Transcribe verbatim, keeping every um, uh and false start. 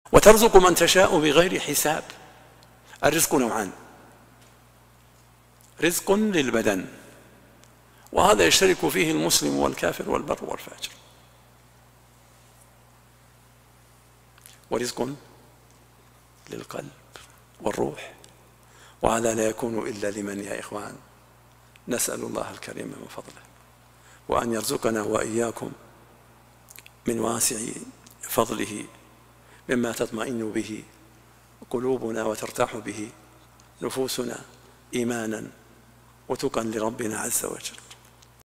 وترزق من تشاء بغير حساب. الرزق نوعان: رزق للبدن، وهذا يشترك فيه المسلم والكافر والبر والفاجر، ورزق للقلب والروح، وهذا لا يكون إلا لمن يا إخوان نسأل الله الكريم من فضله وأن يرزقنا وإياكم من واسع فضله مما تطمئن به قلوبنا وترتاح به نفوسنا إيمانا وتقا لربنا عز وجل.